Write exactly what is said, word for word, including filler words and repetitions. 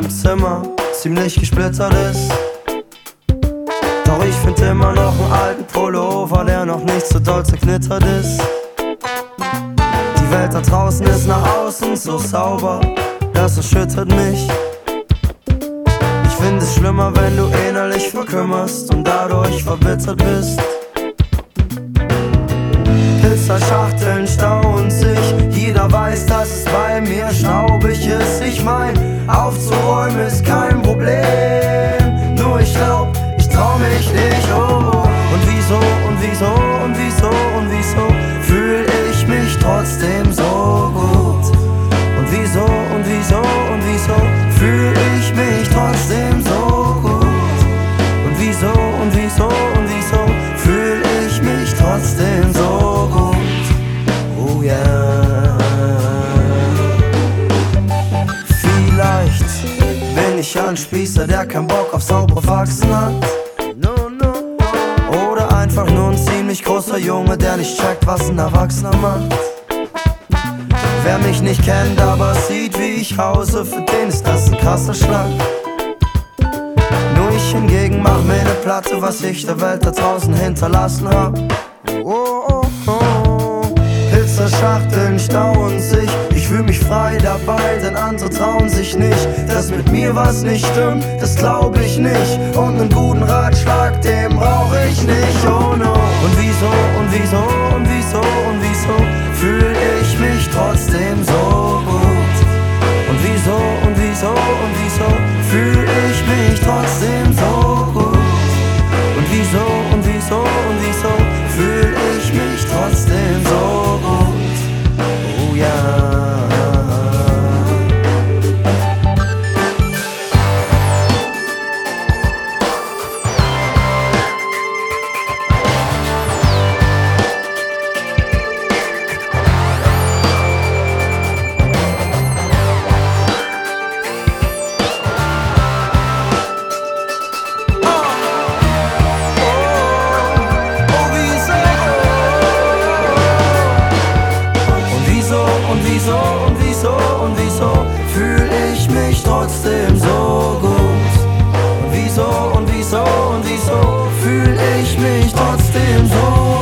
meinem Zimmer ziemlich gesplittert ist. Doch ich find immer noch einen alten Pullover, der noch nicht so doll zerknittert ist. Die Welt da draußen ist nach außen so sauber, das erschüttert mich. Ich find es schlimmer, wenn du innerlich verkümmerst und dadurch verbittert bist. Pizzaschachteln stauen sich, jeder weiß, dass es bei mir staubig ist. Ich mein, aufzuräumen ist kein Problem, nur ich glaub, ich trau mich nicht. Oh, und wieso, und wieso, und wieso, und wieso fühl ich mich trotzdem so gut? Und wieso, und wieso, und wieso fühl ich mich trotzdem so gut? Und wieso, und wieso, und wieso fühl ich mich trotzdem so gut? Oh yeah. Vielleicht bin ich ein Spießer, der keinen Bock auf saubere Wachsen hat. Oder einfach nur ein ziemlich großer Junge, der nicht checkt, was ein Erwachsener macht. Wer mich nicht kennt, aber sieht, wie ich hause, für den ist das ein krasser Schlag. Nur ich hingegen mach mir ne Platte, was ich der Welt da draußen hinterlassen hab. Oh, oh, oh. Pizzaschachteln stauen sich, ich fühl mich frei dabei, denn andere trauen sich nicht. Dass mit mir was nicht stimmt, das glaub ich nicht. Und nen guten Ratschlag, den brauch ich nicht, oh no. Und wieso, und wieso, und wieso, und wieso fühl ich mich trotzdem so gut? Und wieso, und wieso, und wieso fühl ich mich trotzdem so gut? Und wieso, und wieso, und wieso fühl ich mich trotzdem so gut? Oh ja. Und wieso, und wieso, und wieso fühl ich mich trotzdem so gut? Und wieso, und wieso, und wieso fühl ich mich trotzdem so gut?